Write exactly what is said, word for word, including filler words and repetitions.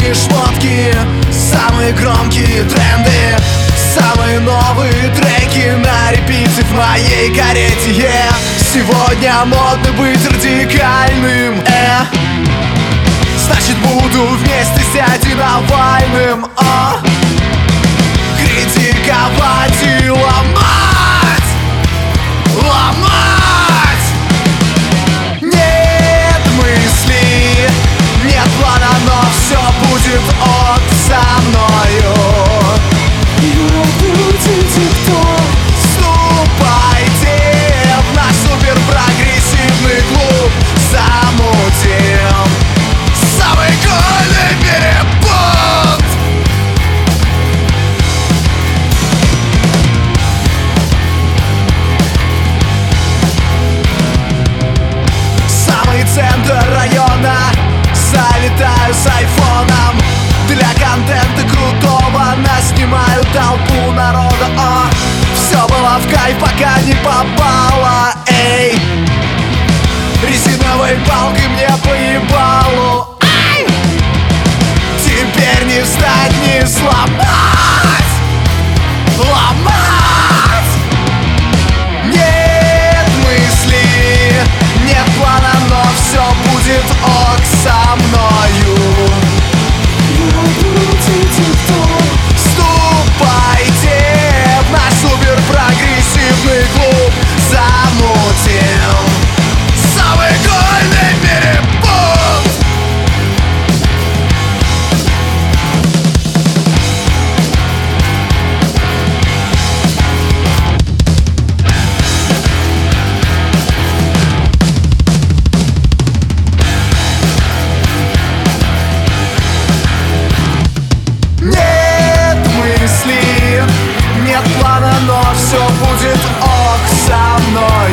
модные шмотки, самые громкие тренды, самые новые треки на репите в моей карете. yeah. Сегодня модно быть радикальным, э. Значит, буду вместе с дядей Навальным, а. Критиковать и ломать, ломать. Нет мысли, нет плана, но все будет ок со мною. Вступайте в наш суперпрогрессивный клуб, замутим самый кольный в мире бунт. Самый центр района, залетаю с айфоном. Для контента крутого наснимаю толпу народа, а. Все было в кайф, пока не попало, эй. Резиновой палкой мне поебалу, ай. Теперь не встать, не сломать, ломать. Нет мысли, нет плана, но все будет ок со мною. Вступайте в наш суперпрогрессивный клуб, замутим самый кольный в мире бунт. Нет мысли, нет плана, но все будет ок со мной.